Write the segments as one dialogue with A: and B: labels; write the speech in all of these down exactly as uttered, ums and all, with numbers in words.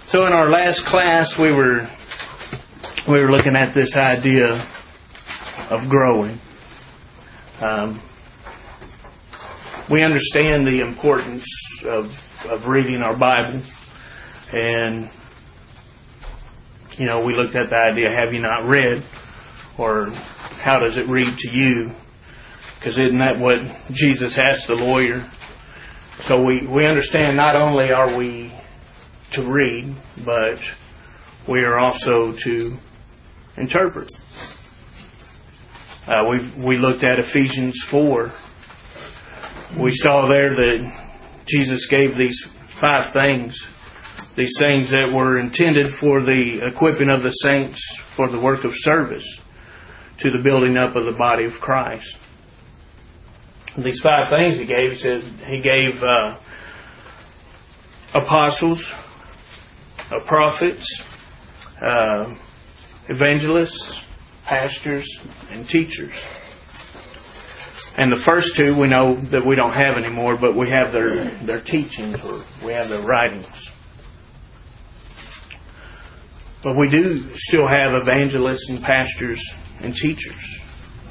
A: So in our last class, we were we were looking at this idea of growing. Um, we understand the importance of of reading our Bible, and you know we looked at the idea: have you not read, or how does it read to you? Because isn't that what Jesus asked the lawyer? So we we understand not only are we to read, but we are also to interpret. Uh, we we looked at Ephesians four. We saw there that Jesus gave these five things, these things that were intended for the equipping of the saints for the work of service to the building up of the body of Christ. And these five things He gave, He said He gave uh, apostles, uh, prophets, uh, evangelists, pastors, and teachers. And the first two we know that we don't have anymore, but we have their, their teachings, or we have their writings. But we do still have evangelists and pastors and teachers.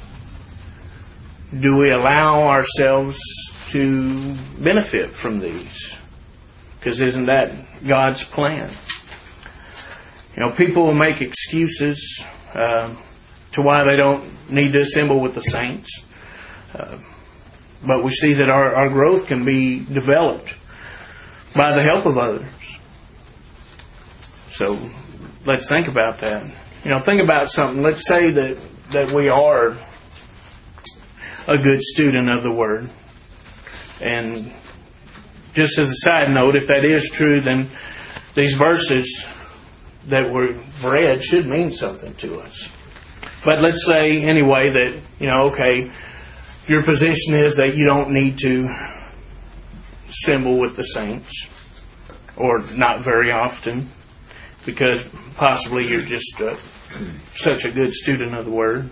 A: Do we allow ourselves to benefit from these? Because isn't that God's plan? You know, people will make excuses uh, to why they don't need to assemble with the saints. Uh, but we see that our, our growth can be developed by the help of others. So let's think about that. You know, think about something. Let's say that, that we are a good student of the Word. And just as a side note, if that is true, then these verses that were read should mean something to us. But let's say anyway that, you know, okay, your position is that you don't need to assemble with the saints, or not very often, because possibly you're just uh, such a good student of the Word.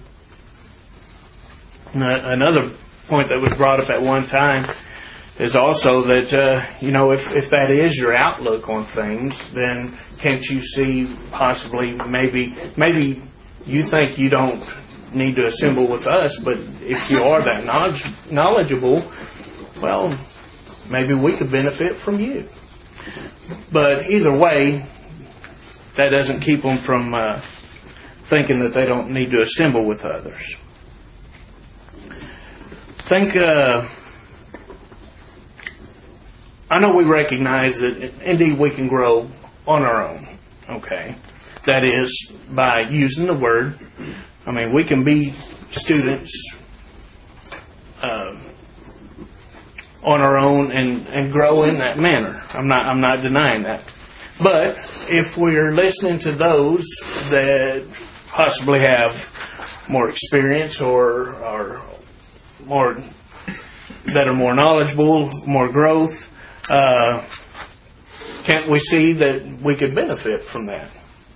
A: Another point that was brought up at one time is also that, uh, you know, if, if that is your outlook on things, then can't you see possibly maybe maybe you think you don't need to assemble with us, but if you are that knowledge, knowledgeable, well, maybe we could benefit from you. But either way, that doesn't keep them from uh, thinking that they don't need to assemble with others. Think, uh, I know we recognize that indeed we can grow on our own, okay? That is, by using the Word. I mean, we can be students uh, on our own and, and grow in that manner. I'm not, I'm not denying that. But if we're listening to those that possibly have more experience or are more that are more knowledgeable, more growth, uh, can't we see that we could benefit from that?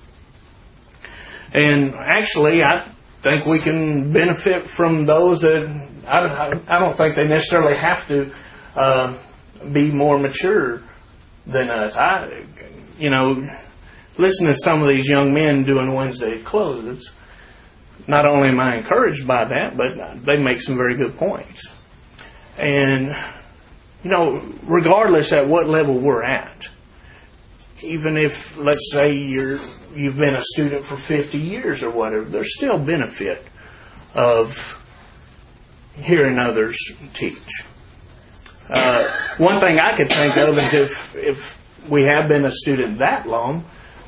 A: And actually, I think we can benefit from those that I, I don't think they necessarily have to uh, be more mature than us. I, you know, listen to some of these young men doing Wednesday closes. Not only am I encouraged by that, but they make some very good points. And, you know, regardless at what level we're at, even if, let's say, you're, you've been a student for fifty years or whatever, there's still benefit of hearing others teach. Uh, one thing I could think of is if, if we have been a student that long,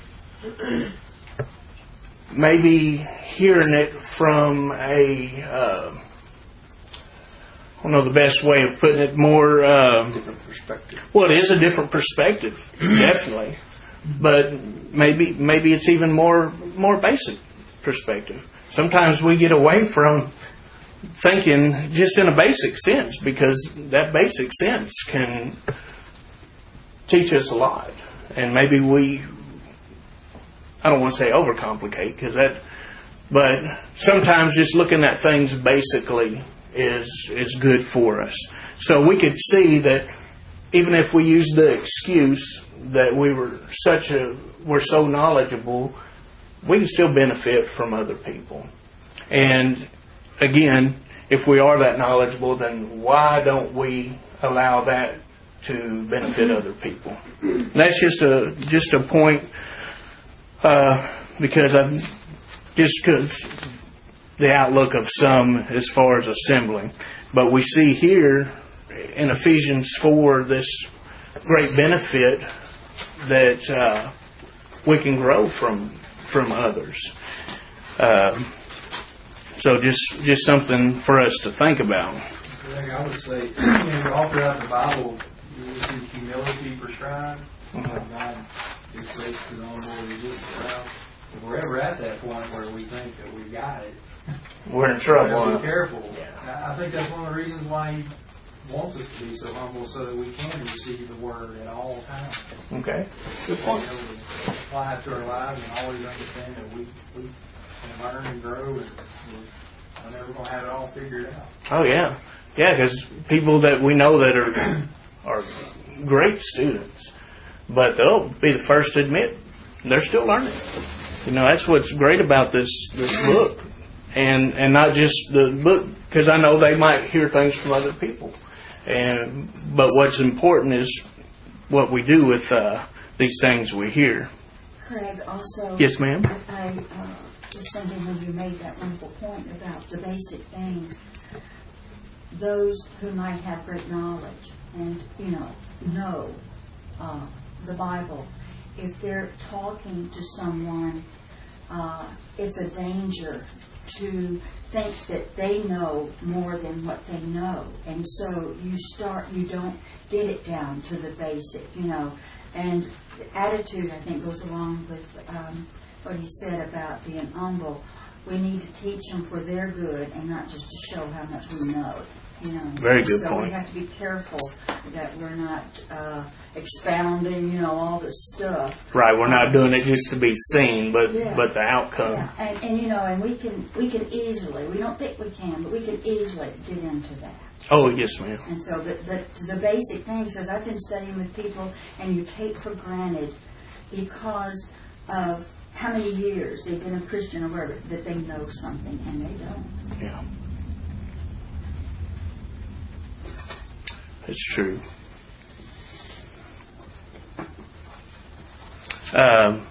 A: maybe hearing it from a, uh, I don't know the best way of putting it, more... Uh,
B: different perspective.
A: Well, it is a different perspective, definitely. But maybe maybe it's even more more basic perspective. Sometimes we get away from thinking just in a basic sense, because that basic sense can teach us a lot. And maybe we, I don't want to say overcomplicate, because that, but sometimes just looking at things basically is is good for us. So we could see that even if we use the excuse that we were such a we're so knowledgeable, we can still benefit from other people. And again, if we are that knowledgeable, then why don't we allow that to benefit other people? And that's just a just a point, uh, because I just because the outlook of some as far as assembling. But we see here in Ephesians four this great benefit that uh, we can grow from from others. Uh, so just just something for us to think about.
B: I would say, you know, all throughout the Bible, you will see humility prescribed. Mm-hmm. God is great to the only more resistance around. If we're ever at that point where we think that we've got it,
A: we're in trouble.
B: We be careful.
A: Yeah.
B: I think that's one of the reasons why He wants us to be so humble, so that we can receive the Word at all times.
A: Okay, good point.
B: You know, apply it to our lives and always understand that we we can learn and grow, and we're never going to have it all figured out.
A: Oh yeah, yeah, because people that we know that are are great students, but they'll be the first to admit they're still learning. You know, that's what's great about this this book, and and not just the book, because I know they might hear things from other people, and but what's important is what we do with uh, these things we hear.
C: Craig, also,
A: yes, ma'am.
C: I uh, was thinking when you made that wonderful point about the basic things, those who might have great knowledge and you know know uh, the Bible, if they're talking to someone, uh, it's a danger to think that they know more than what they know. And so you start, you don't get it down to the basic, you know. And the attitude, I think, goes along with um, what he said about being humble. We need to teach them for their good and not just to show how much we know. You know,
A: very good
C: so
A: point.
C: We have to be careful that we're not uh, expounding, you know, all this stuff.
A: Right, we're not doing it just to be seen, but
C: yeah.
A: but the outcome.
C: Yeah, and, and you know, and we can we can easily, we don't think we can, but we can easily get into that.
A: Oh yes, ma'am.
C: And so, but the, the basic things, because I've been studying with people, and you take for granted because of how many years they've been a Christian or whatever that they know something, and they don't.
A: Yeah. It's true. Um,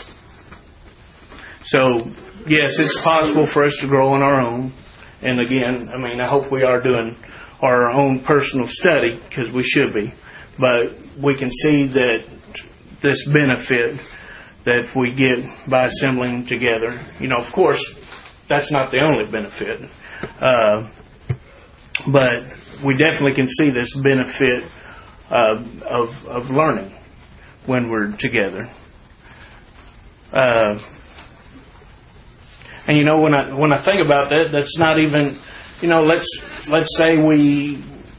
A: so, yes, it's possible for us to grow on our own. And again, I mean, I hope we are doing our own personal study, because we should be. But we can see that this benefit that we get by assembling together, you know, of course, that's not the only benefit. Uh, but we definitely can see this benefit uh, of of learning when we're together. Uh, and you know, when I when I think about that, that's not even, you know, let's let's say we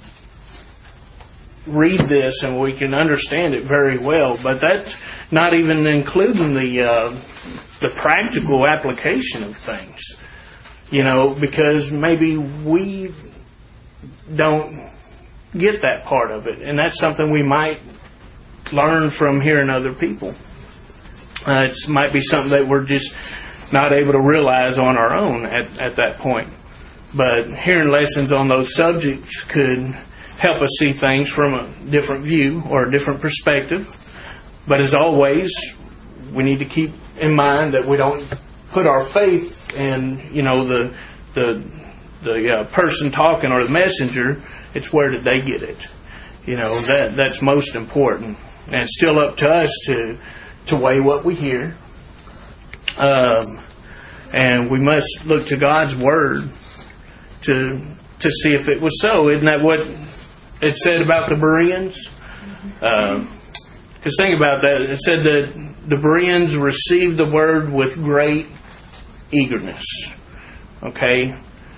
A: read this and we can understand it very well, but that's not even including the uh, the practical application of things. You know, because maybe we don't get that part of it, and that's something we might learn from hearing other people. Uh, it might be something that we're just not able to realize on our own at, at that point. But hearing lessons on those subjects could help us see things from a different view or a different perspective. But as always, we need to keep in mind that we don't put our faith in, you know, the the the uh, person talking or the messenger. It's where did they get it? You know, that that's most important. And it's still up to us to to weigh what we hear. Um, and we must look to God's Word to to see if it was so. Isn't that what it said about the Bereans? Because um, think about that. It said that the Bereans received the Word with great eagerness. Okay?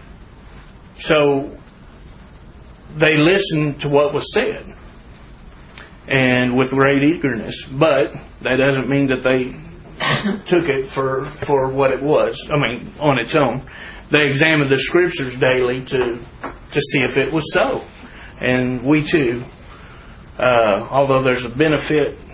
A: So they listened to what was said, and with great eagerness. But that doesn't mean that they took it for, for what it was. I mean, on its own. They examined the Scriptures daily to to see if it was so. And we too, uh, although there's a benefit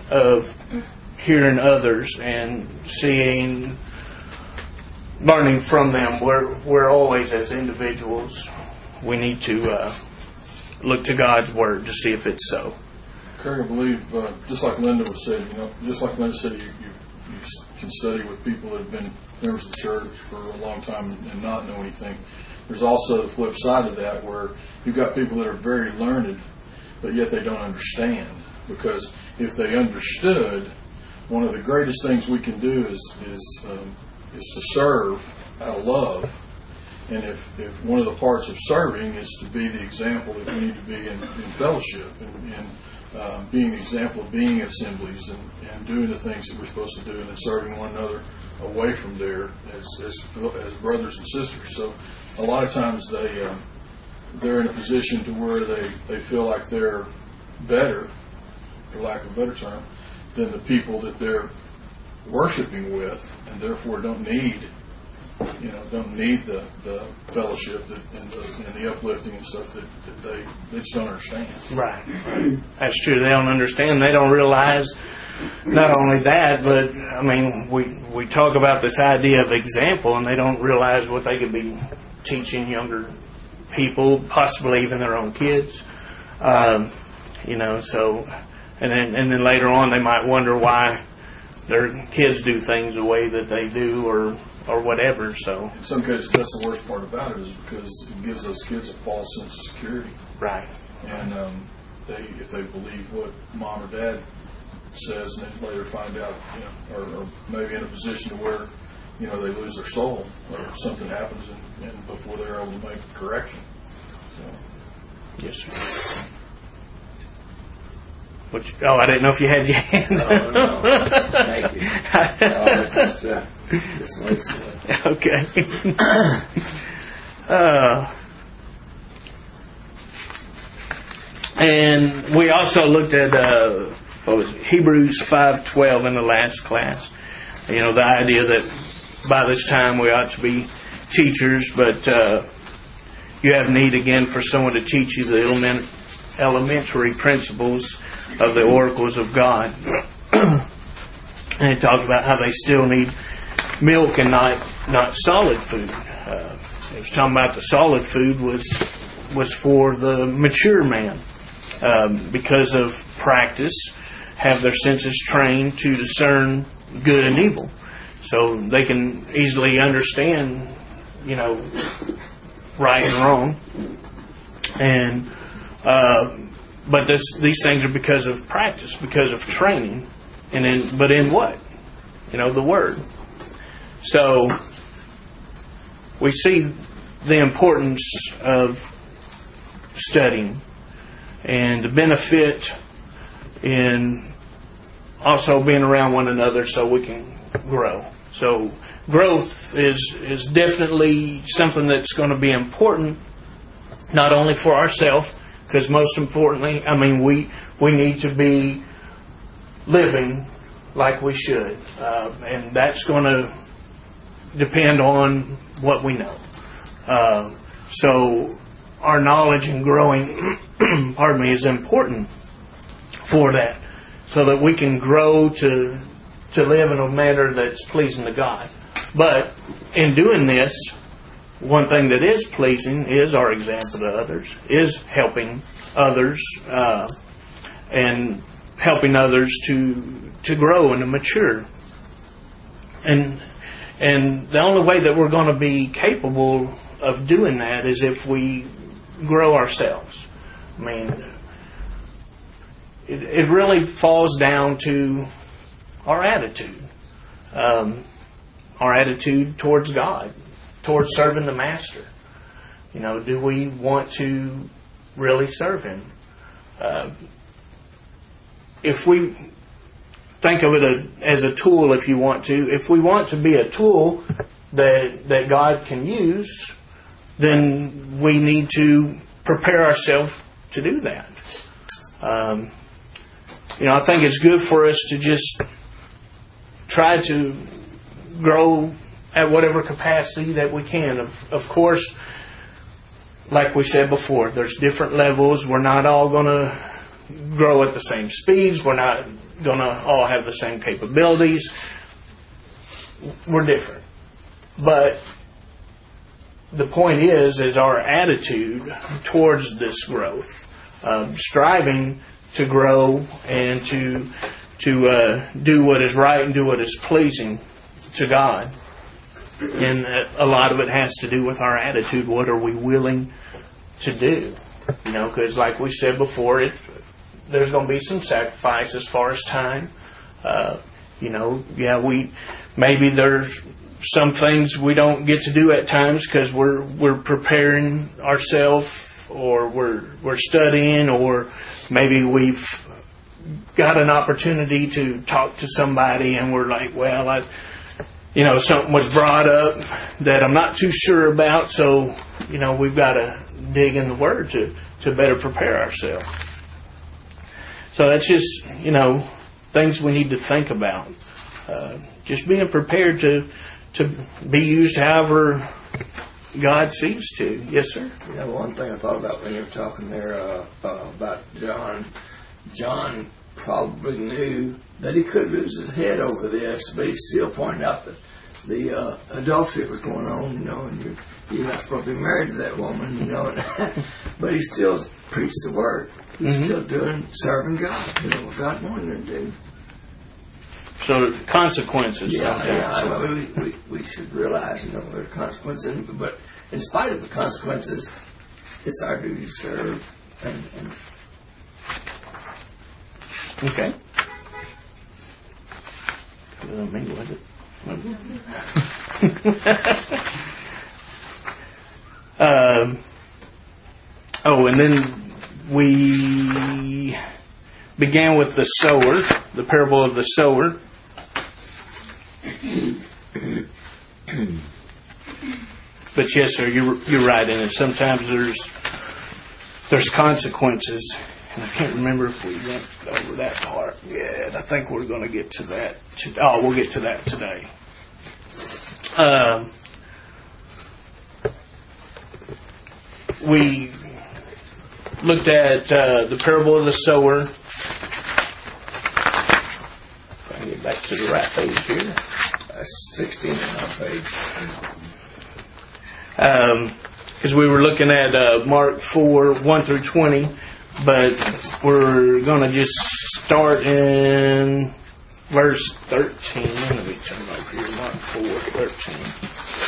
A: of hearing others and seeing, learning from them. We're, we're always, as individuals, we need to uh, look to God's Word to see if it's so.
D: Craig, I believe, uh, just like Linda was saying, you know, just like Linda said, you, you, you can study with people that have been members of the church for a long time and not know anything. There's also the flip side of that, where you've got people that are very learned, but yet they don't understand. Because if they understood, one of the greatest things we can do is is um, is to serve out of love. And if, if one of the parts of serving is to be the example that we need to be in, in fellowship and, and uh, being an example of being at assemblies and, and doing the things that we're supposed to do, and then serving one another away from there as as, as brothers and sisters. So a lot of times they um, they're in a position to where they, they feel like they're better, for lack of a better term, than the people that they're worshiping with, and therefore don't need, you know, don't need the, the fellowship that, and, the, and the uplifting and stuff that, that they, they just don't understand.
A: Right. right. That's true. They don't understand. They don't realize not only that, but, I mean, we, we talk about this idea of example, and they don't realize what they could be teaching younger people, possibly even their own kids. Um, you know, so, and then, and then later on they might wonder why their kids do things the way that they do, or or whatever. So
D: in some cases, that's the worst part about it, is because it gives those kids a false sense of security.
A: Right.
D: And um, they, if they believe what mom or dad says, and then later find out, you know, or, or maybe in a position to where, you know, they lose their soul, or something happens, and, and before they're able to make a correction. So.
A: Yes, sir. Which, oh, I didn't know if you had your hands.
E: Oh, no. Thank you. No, it's just, uh, just listening.
A: Okay. uh, and we also looked at uh, what was it, Hebrews five twelve in the last class. You know, the idea that by this time we ought to be teachers, but uh, you have need again for someone to teach you the element, elementary principles of the oracles of God. And it talked about how they still need milk and not not solid food. Uh, it was talking about the solid food was was for the mature man, um, because of practice, have their senses trained to discern good and evil, so they can easily understand, you know, right and wrong. And uh, but this, these things are because of practice, because of training, and in but in what? You know, the Word. So we see the importance of studying and the benefit in also being around one another so we can grow. So growth is is definitely something that's going to be important, not only for ourselves, because most importantly, I mean, we we need to be living like we should, uh, and that's going to depend on what we know. Uh, so our knowledge and growing, pardon me, is important for that, so that we can grow to to live in a manner that's pleasing to God. But in doing this, one thing that is pleasing is our example to others, is helping others, uh, and helping others to to grow and to mature. And and the only way that we're going to be capable of doing that is if we grow ourselves. I mean, it, it really falls down to our attitude, um, our attitude towards God, towards serving the Master. You know, do we want to really serve Him? Uh, if we think of it a, as a tool, if you want to, if we want to be a tool that that God can use, then we need to prepare ourselves to do that. Um, you know, I think it's good for us to just try to grow at whatever capacity that we can. Of, of course, like we said before, there's different levels. We're not all going to grow at the same speeds. We're not going to all have the same capabilities. We're different. But the point is, is our attitude towards this growth, uh, striving to grow and to to uh, do what is right and do what is pleasing to God. And a lot of it has to do with our attitude. What are we willing to do? You know, because like we said before, it, there's going to be some sacrifice as far as time. Uh, you know, yeah, we maybe there's some things we don't get to do at times because we're we're preparing ourselves, or we're we're studying, or maybe we've got an opportunity to talk to somebody and we're like, well, I, you know, something was brought up that I'm not too sure about, so, you know, we've got to dig in the Word to, to better prepare ourselves. So that's just, you know, things we need to think about. Uh, just being prepared to to be used however God sees to. Yes, sir?
E: You know, one thing I thought about when you were talking there uh, uh, about John, John probably knew that he could lose his head over this, but he still pointed out that the uh, adultery that was going on, you know, and you're, you're not supposed to be married to that woman, you know, but he still preached the Word. He's mm-hmm. still doing, serving God, you know, what God wanted him to do.
A: So consequences.
E: Yeah, yeah. I mean, we, we, we should realize, you know, there are consequences, but in spite of the consequences, it's our duty to serve. And, and
A: okay. Doesn't mean was it? um. Oh, and then we began with the sower, the parable of the sower. But yes, sir, you're you're right in it. Sometimes there's there's consequences, and I can't remember if we went over that part. Yeah, I think we're going to get to that. To, oh, we'll get to that today. Um, we looked at uh, the parable of the sower. If I can get back to the right page here.
E: That's sixteen on our page.
A: Because um, we were looking at uh, Mark four, one through twenty, but we're going to just start in verse thirteen. Let me turn over here. Mark four, thirteen.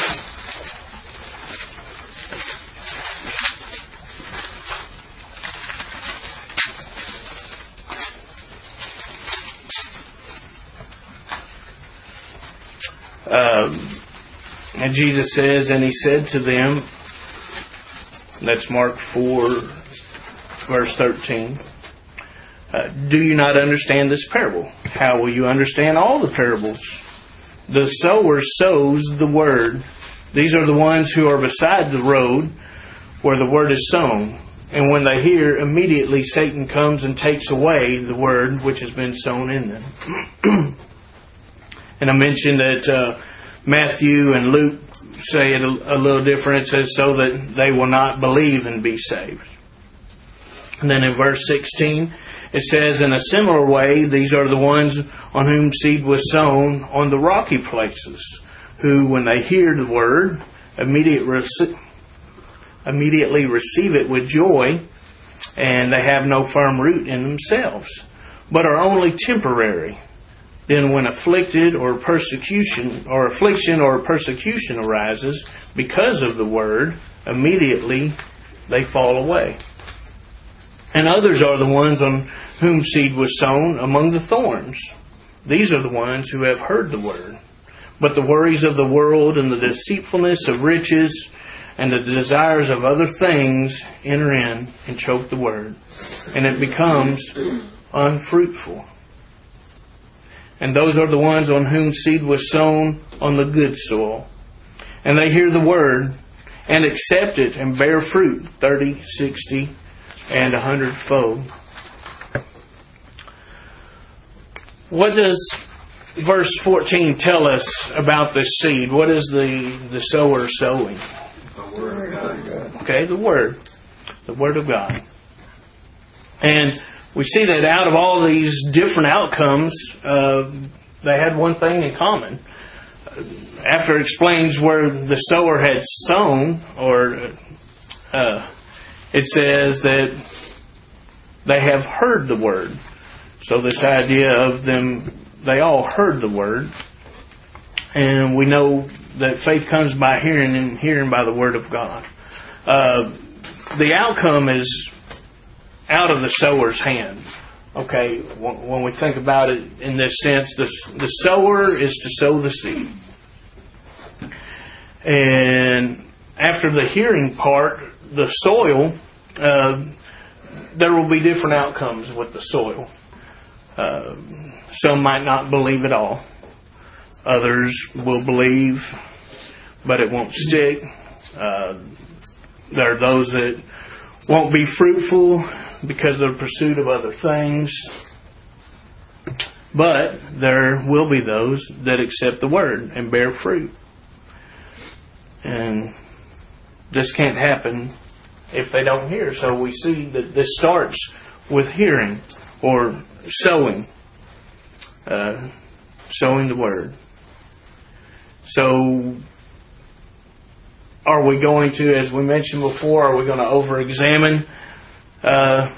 A: Um, and Jesus says, and he said to them, that's Mark four, verse thirteen, uh, do you not understand this parable? How will you understand all the parables? The sower sows the word. These are the ones who are beside the road where the word is sown. And when they hear, immediately Satan comes and takes away the word which has been sown in them. And I mentioned that uh, Matthew and Luke say it a, a little different. It says, so that they will not believe and be saved. And then in verse sixteen, it says, in a similar way, these are the ones on whom seed was sown on the rocky places, who, when they hear the word, immediate rece- immediately receive it with joy, and they have no firm root in themselves, but are only temporary. Then when afflicted or persecution or affliction or persecution arises because of the word, immediately they fall away. And others are the ones on whom seed was sown among the thorns. These are the ones who have heard the word, but the worries of the world and the deceitfulness of riches and the desires of other things enter in and choke the word, and it becomes unfruitful. And those are the ones on whom seed was sown on the good soil. And they hear the word and accept it and bear fruit, thirty, sixty, and a hundredfold. What does verse fourteen tell us about this seed? What is the, the sower sowing?
E: The Word of God.
A: Okay, the Word. The Word of God. And we see that out of all these different outcomes, uh, they had one thing in common. After it explains where the sower had sown, or uh, it says that they have heard the word. So this idea of them, they all heard the word. And we know that faith comes by hearing, and hearing by the word of God. Uh, the outcome is out of the sower's hand. Okay, when we think about it in this sense, the, the sower is to sow the seed. And after the hearing part, the soil, uh, there will be different outcomes with the soil. Uh, some might not believe at all. Others will believe, but it won't stick. Uh, there are those that won't be fruitful because of the pursuit of other things. But there will be those that accept the word and bear fruit. And this can't happen if they don't hear. So we see that this starts with hearing or sowing. Uh, sowing the word. So are we going to, as we mentioned before, are we going to over-examine uh,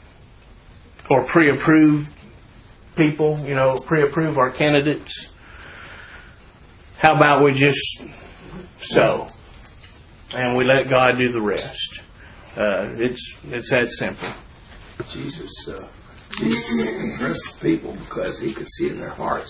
A: or pre-approve people, you know, pre-approve our candidates? How about we just sow and we let God do the rest? Uh, it's it's that simple.
E: Jesus, uh, Jesus impressed people because he could see in their hearts.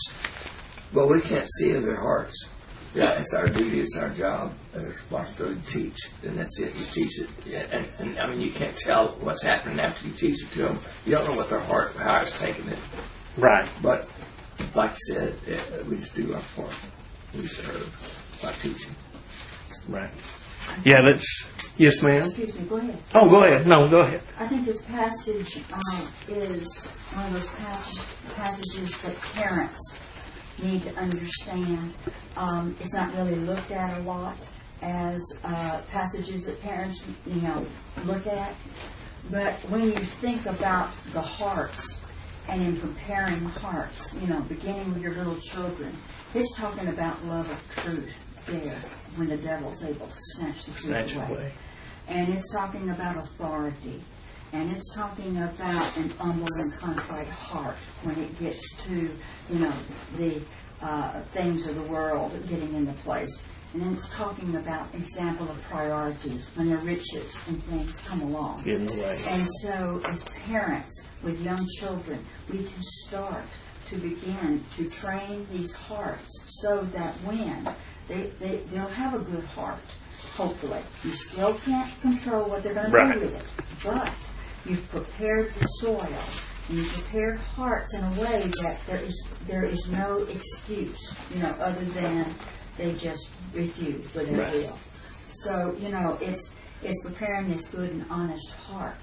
E: But we can't see in their hearts. Yeah, it's our duty, it's our job, and it's responsibility to teach, and that's it. You teach it, yeah, and, and I mean, you can't tell what's happening after you teach it to them. You don't know what their heart, how it's taking it.
A: Right.
E: But like you said, yeah, we just do our part. We serve by teaching.
A: Right. Yeah, that's yes, ma'am.
C: Excuse me, go ahead.
A: Oh, go ahead. No, go ahead.
C: I think this passage uh, is one of those passage, passages that parents need to understand. Um, it's not really looked at a lot as uh, passages that parents, you know, look at. But when you think about the hearts, and in preparing hearts, you know, beginning with your little children, it's talking about love of truth there when the devil's able to snatch the truth
A: Snatch
C: away.
A: away.
C: And it's talking about authority. And it's talking about an humble and contrite heart when it gets to, you know, the uh, things of the world getting into place. And then it's talking about example of priorities when the riches and things come along.
A: Get in the way.
C: And so as parents with young children, we can start to begin to train these hearts so that when they, they, they'll have a good heart, hopefully. You still can't control what they're going
A: Right.
C: to do with it. But you've prepared the soil and you've prepared hearts in a way that there is there is no excuse, you know, other than they just refuse with their
A: Right.
C: will. So, you know, it's it's preparing this good and honest heart.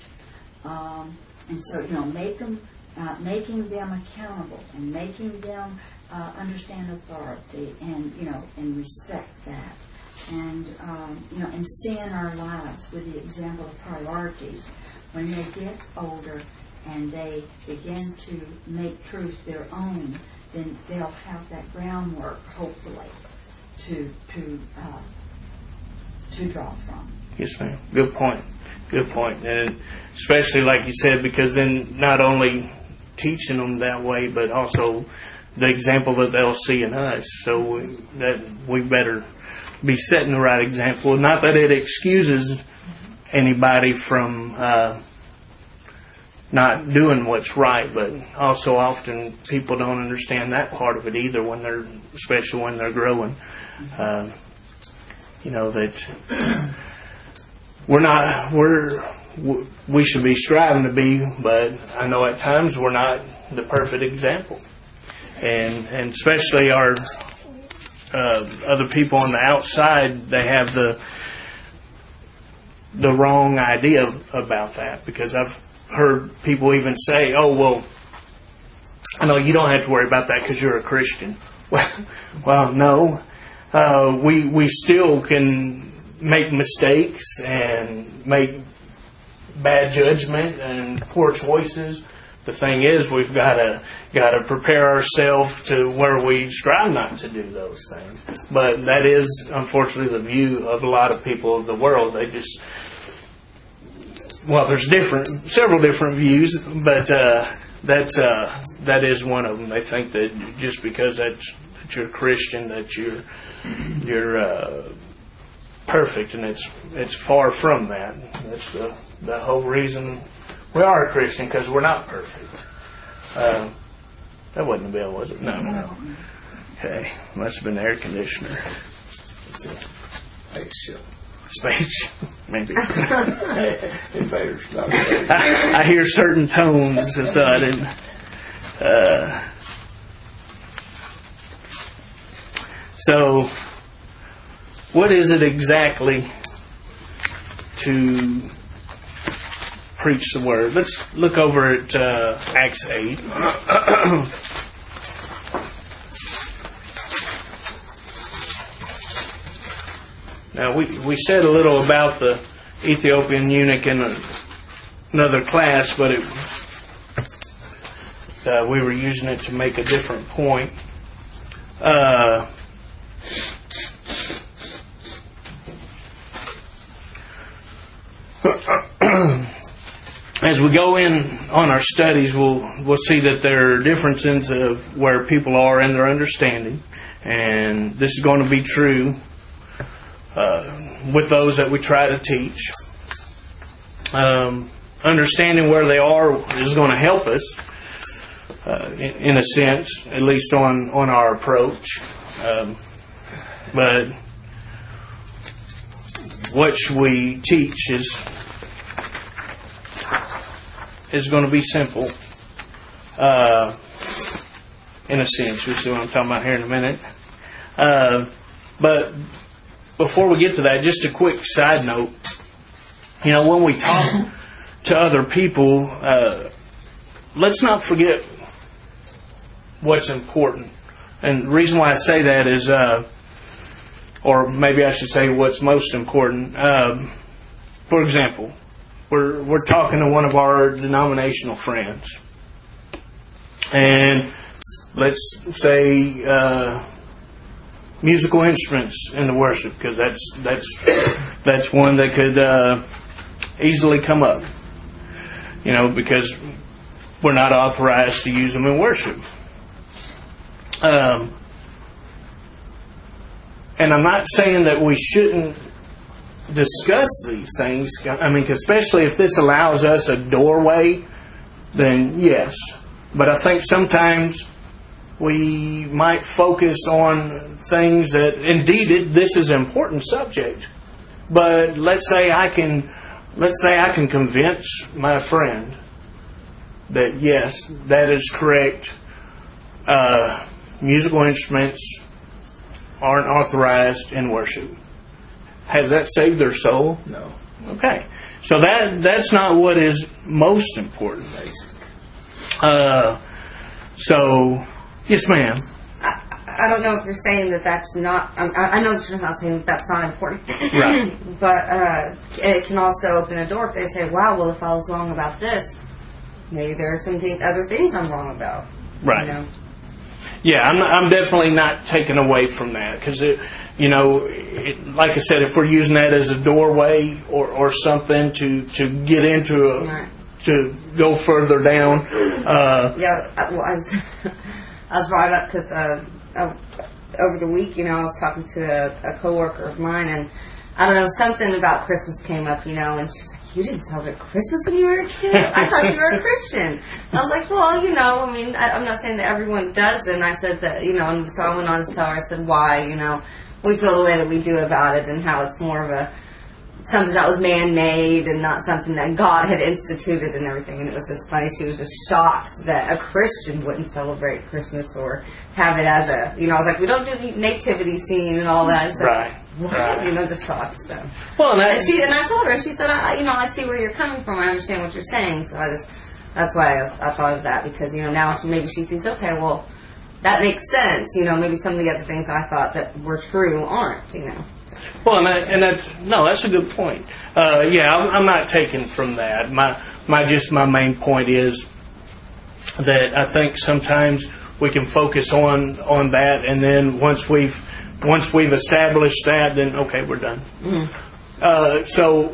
C: Um, and so, you know, make them, uh, making them accountable and making them uh, understand authority and, you know, and respect that. And, um, you know, and see in our lives with the example of priorities. When they get older and they begin to make truth their own, then they'll have that groundwork, hopefully, to to uh, to draw from.
A: Yes, ma'am. Good point. Good point. And especially like you said, because then not only teaching them that way, but also the example that they'll see in us. So we, that we better be setting the right example. Not that it excuses anybody from uh, not doing what's right, but also often people don't understand that part of it either when they're, especially when they're growing. Uh, you know that we're not we're we should be striving to be, but I know at times we're not the perfect example, and and especially our uh, other people on the outside, they have the the wrong idea about that, because I've heard people even say, "Oh well, I know you don't have to worry about that because you're a Christian." Well, well, no. Uh, we we still can make mistakes and make bad judgment and poor choices, The thing is, we've got to got to prepare ourselves to where we strive not to do those things. But that is, unfortunately, the view of a lot of people of the world. They just, well, there's different, several different views, but uh, that's uh, that is one of them. They think that just because that's, that you're a Christian, that you're you're uh, perfect, and it's it's far from that. That's the the whole reason we are a Christian, because we're not perfect. Uh, that wasn't a bell, was it? No, no. Okay, must have been the air conditioner.
E: Spaceship.
A: Space, maybe.
E: Invaders.
A: I, I hear certain tones, so I didn't. Uh, so, what is it exactly to preach the word? Let's look over at uh, Acts eight. Now, we, we said a little about the Ethiopian eunuch in a, another class, but it, uh, we were using it to make a different point. Uh, As we go in on our studies, we'll we'll see that there are differences of where people are in their understanding, and this is going to be true uh, with those that we try to teach. Um, understanding where they are is going to help us, uh, in, in a sense, at least on, on our approach. Um, but what we teach is is going to be simple, uh, in a sense. You'll see what I'm talking about here in a minute. Uh, but before we get to that, just a quick side note. You know, when we talk to other people, uh, let's not forget what's important. And the reason why I say that is, uh, or maybe I should say what's most important. Um, for example, We're we're talking to one of our denominational friends, and let's say uh, musical instruments in the worship, because that's that's that's one that could uh, easily come up, you know, because we're not authorized to use them in worship. Um, and I'm not saying that we shouldn't discuss these things. I mean, especially if this allows us a doorway, then yes. But I think sometimes we might focus on things that, indeed, it, this is an important subject. But let's say I can, let's say I can convince my friend that yes, that is correct. Uh, musical instruments aren't authorized in worship. Has that saved their soul?
E: No.
A: Okay. So that that's not what is most important. Uh, so, yes, ma'am.
F: I, I don't know if you're saying that that's not... I, I know that you're not saying that that's not important.
A: Right.
F: But uh, it can also open a door if they say, wow, well, if I was wrong about this, maybe there are some th- other things I'm wrong about.
A: Right.
F: You know?
A: Yeah, I'm, I'm definitely not taking away from that, because it... You know, it, like I said, if we're using that as a doorway or, or something to, to get into a,
F: Right.
A: to go further down. Uh,
F: Yeah, I, well, I was, I was brought up because uh, uh, over the week, you know, I was talking to a, a coworker of mine, and I don't know, something about Christmas came up, you know, and she was like, "You didn't celebrate Christmas when you were a kid? I thought you were a Christian." And I was like, "Well, you know, I mean, I, I'm not saying that everyone does." And I said that, you know, and so I went on to tell her, I said, why, you know, we feel the way that we do about it, and how it's more of a something that was man-made and not something that God had instituted and everything. And it was just funny. She was just shocked that a Christian wouldn't celebrate Christmas or have it as a, you know, I was like, we don't do the nativity scene and all that. She's
A: right.
F: like, what?
A: Right.
F: You know, just shocked. So.
A: Well, and,
F: And, she, and I told her, she said, I, you know, I see where you're coming from. I understand what you're saying. So I just, that's why I, I thought of that, because, you know, now she, maybe she sees, okay, well, that makes sense. You know, maybe some of the other things I thought that were true aren't, you know.
A: Well, and, that, and that's no, that's a good point. Uh, yeah, I'm, I'm not taking from that. My, my, just my main point is, that I think sometimes we can focus on on that, and then once we've once we've established that, then okay, we're done. Mm-hmm. Uh, so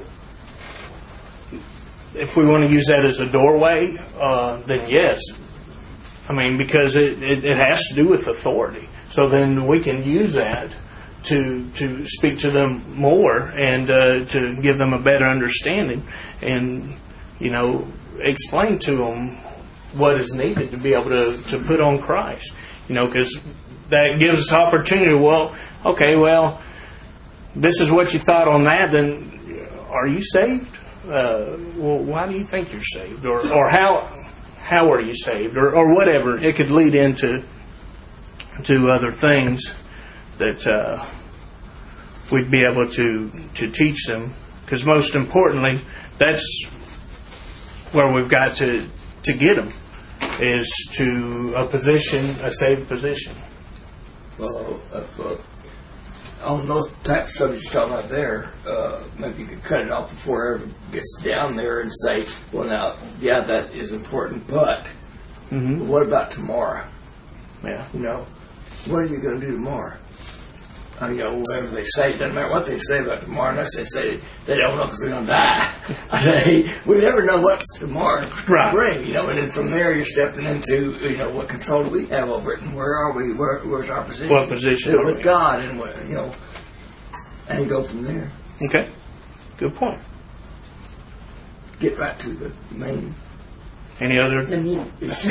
A: if we want to use that as a doorway, uh, then yes. I mean, because it, it, it has to do with authority. So then we can use that to to speak to them more and uh, to give them a better understanding, and you know, explain to them what is needed to be able to, to put on Christ. You know, because that gives us opportunity. Well, okay, well, this is what you thought on that. Then, are you saved? Uh, well, why do you think you're saved? Or or how how are you saved? Or or whatever. It could lead into to other things that uh, we'd be able to to teach them. Because most importantly, that's where we've got to to get them, is to a position, a saved position.
E: Well, if, uh, on those type of subjects you're talking about there, uh, maybe you could cut it off before it ever gets down there and say, well, now, yeah, that is important, but mm-hmm. what about tomorrow?
A: Yeah.
E: You know, what are you going to do tomorrow? Uh, you know, whatever they say, it doesn't matter what they say about tomorrow, unless they say they don't know because they're going to die. I say, we never know what's tomorrow
A: right.
E: bring, you know, and then from there you're stepping into, you know, what control do we have over it, and where are we, where, where's our position?
A: What position
E: with
A: we?
E: God, and, what, you know, and go from there.
A: Okay, good point.
E: Get right to the main.
A: Any other?
F: The meat.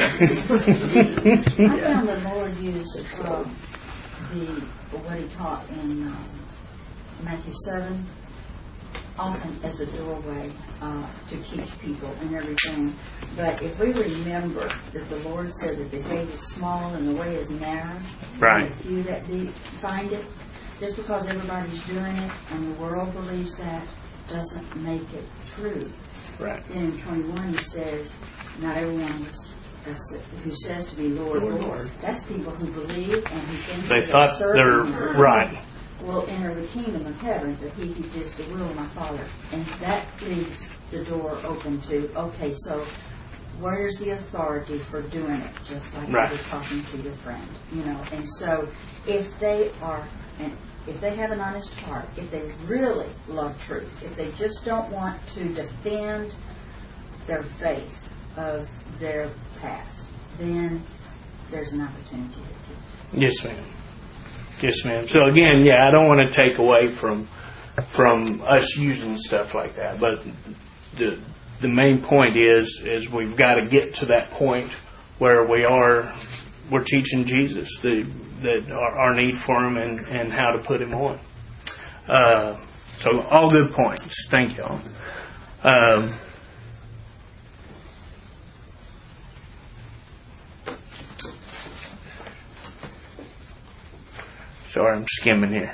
C: I found the Lord used uh, the what he taught in um, Matthew seven often as a doorway uh, to teach people and everything. But if we remember that the Lord said that the gate is small and the way is narrow,
A: right.
C: and the few that be, find it, just because everybody's doing it and the world believes that doesn't make it true.
A: Right.
C: Then in twenty-one he says, not everyone who says to be Lord, Lord, Lord. That's people who believe and who think
A: they thought they're him, right.
C: will enter the kingdom of heaven, but he who does the will of my Father. And that leaves the door open to, okay, so where's the authority for doing it? Just like right. you were talking to your friend, you know. And so if they are, and if they have an honest heart, if they really love truth, if they just don't want to defend their faith of their past, then there's an opportunity to teach.
A: Yes, ma'am. Yes, ma'am. So again, yeah, I don't want to take away from from us using stuff like that, but the the main point is is we've got to get to that point where we are we're teaching Jesus the that our, our need for him and, and how to put him on. Uh, so all good points. Thank y'all. Um, Sorry, I'm skimming here.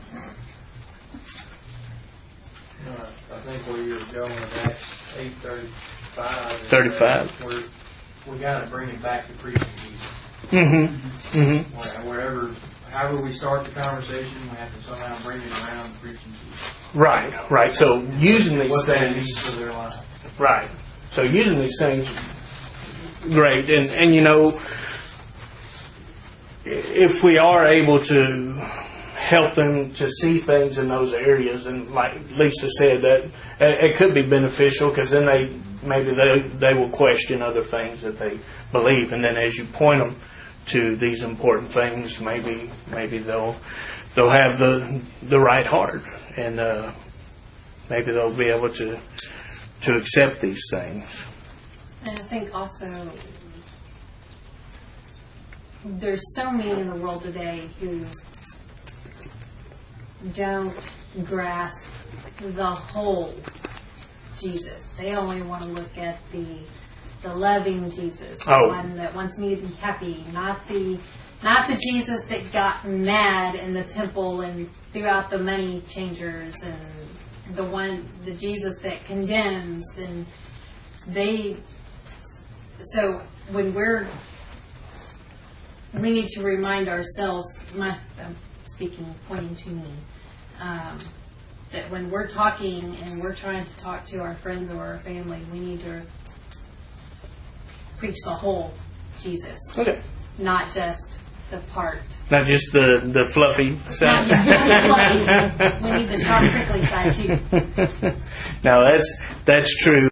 B: Uh, I think where you're going with Acts eight thirty-five.
A: Thirty-five.
B: We're, we got to bring it back to preaching Jesus.
A: Mm-hmm. Mm-hmm.
B: Wherever, however we start the conversation, we have to somehow bring it around to preaching Jesus.
A: Right, right. So using these
B: what
A: things
B: that means for their life.
A: Right. So using these things, great, and and you know, if we are able to help them to see things in those areas, and like Lisa said, that it could be beneficial because then they maybe they they will question other things that they believe, and then as you point them to these important things, maybe maybe they'll they'll have the the right heart, and uh, maybe they'll be able to to accept these things.
G: And I think also there's so many in the world today who don't grasp the whole Jesus. They only want to look at the the loving Jesus, the
A: oh.
G: one that wants me to be happy, not the not the Jesus that got mad in the temple and threw out the money changers, and the one the Jesus that condemns. And they so when we're we need to remind ourselves, my, I'm speaking, pointing to me, um, that when we're talking and we're trying to talk to our friends or our family, we need to preach the whole Jesus,
A: Okay.
G: not just the part.
A: Not just the, the fluffy side.
G: Not just the fluffy. We need the sharp, prickly side too.
A: No, that's that's true.